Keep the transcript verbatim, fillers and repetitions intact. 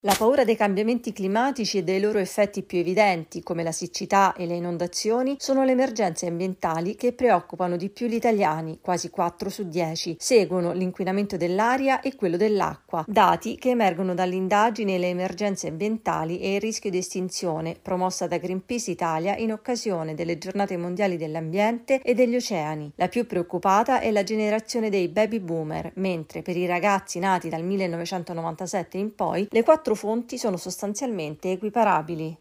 La paura dei cambiamenti climatici e dei loro effetti più evidenti, come la siccità e le inondazioni, sono le emergenze ambientali che preoccupano di più gli italiani, quasi quattro su dieci. Seguono l'inquinamento dell'aria e quello dell'acqua, dati che emergono dall'indagine Le emergenze ambientali e il rischio di estinzione, promossa da Greenpeace Italia in occasione delle giornate mondiali dell'ambiente e degli oceani. La più preoccupata è la generazione dei baby boomer, mentre per i ragazzi nati dal millenovecentonovantasette in poi le quattro fonti sono sostanzialmente equiparabili.